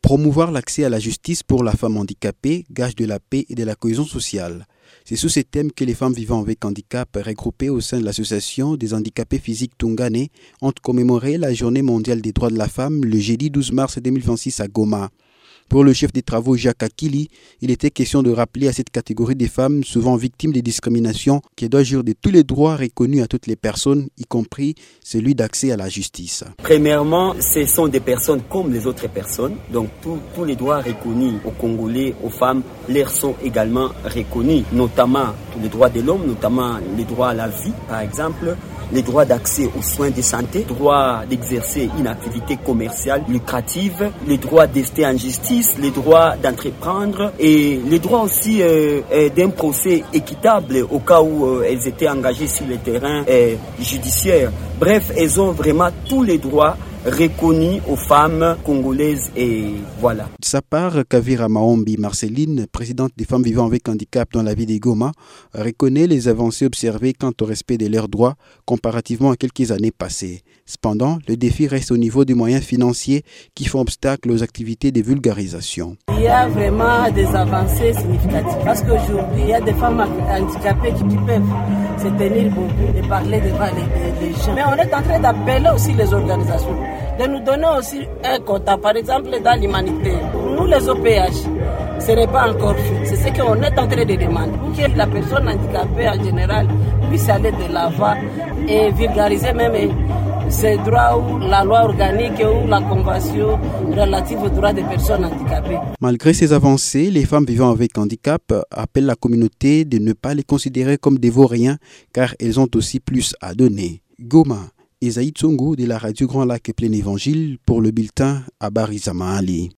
Promouvoir l'accès à la justice pour la femme handicapée, gage de la paix et de la cohésion sociale. C'est sous ces thèmes que les femmes vivant avec handicap, regroupées au sein de l'association des handicapés physiques Tungane, ont commémoré la Journée mondiale des droits de la femme le jeudi 12 mars 2026 à Goma. Pour le chef des travaux Jacques Akili, il était question de rappeler à cette catégorie des femmes souvent victimes de discrimination qu'elle doit jouir de tous les droits reconnus à toutes les personnes, y compris celui d'accès à la justice. Premièrement, ce sont des personnes comme les autres personnes. Donc tous les droits reconnus aux Congolais, aux femmes, leur sont également reconnus. Notamment les droits de l'homme, notamment les droits à la vie, par exemple. Les droits d'accès aux soins de santé, le droit d'exercer une activité commerciale lucrative, les droits d'ester en justice, les droits d'entreprendre et les droits aussi d'un procès équitable au cas où elles étaient engagées sur le terrain judiciaire. Bref, elles ont vraiment tous les droits reconnus aux femmes congolaises et voilà. De sa part, Kavira Maombi Marceline, présidente des femmes vivant avec handicap dans la ville de Goma, reconnaît les avancées observées quant au respect de leurs droits comparativement à quelques années passées. Cependant, le défi reste au niveau des moyens financiers qui font obstacle aux activités de vulgarisation. Il y a vraiment des avancées significatives parce qu'aujourd'hui, il y a des femmes handicapées qui peuvent se tenir bon et parler devant les gens. Mais on est en train d'appeler aussi les organisations de nous donner aussi un quota, par exemple dans l'humanité. Nous les OPH, ce n'est pas encore fait. C'est ce qu'on est en train de demander. Pour que la personne handicapée en général puisse aller de l'avant et vulgariser même ces droits ou la loi organique ou la convention relative aux droits des personnes handicapées. Malgré ces avancées, les femmes vivant avec handicap appellent la communauté de ne pas les considérer comme des vauriens car elles ont aussi plus à donner. Goma, Esaïe Tsongo de la radio Grand Lac Plein Évangile pour le bulletin Habari za Mahali.